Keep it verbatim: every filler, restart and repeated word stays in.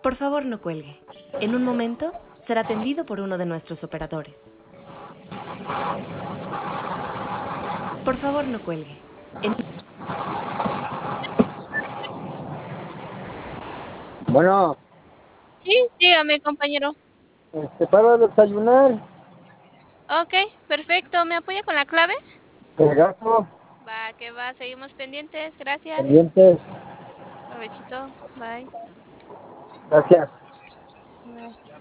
Por favor, no cuelgue. En un momento será atendido por uno de nuestros operadores. Por favor, no cuelgue. En... Bueno, Sí, dígame, compañero. este, para desayunar, Ok, perfecto. ¿Me apoya con la clave? el gasto, Va, que va. Seguimos pendientes. Gracias. pendientes, Provechito. Bye. gracias. Bye.